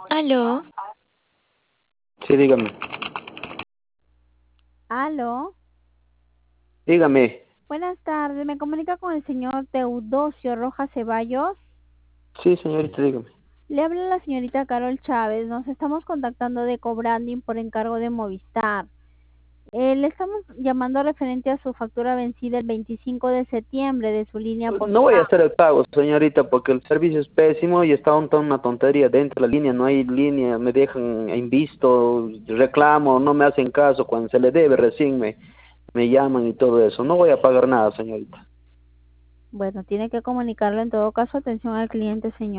Aló, Sí, dígame. Aló, Dígame. buenas tardes. Me comunica con el señor Teodosio Rojas Ceballos. Sí, señorita, dígame. Le habla la señorita Carol Chávez. Nos estamos contactando de Cobranding por encargo de Movistar. Le estamos llamando referente a su factura vencida el 25 de septiembre de su línea No voy a postpago. hacer el pago, señorita, porque el servicio es pésimo y está una tontería dentro de la línea. No hay línea, me dejan en visto, reclamo, no me hacen caso. Cuando se le debe, recién me llaman y todo eso. No voy a pagar nada, señorita. Bueno, tiene que comunicarlo en todo caso. Atención al cliente, señor.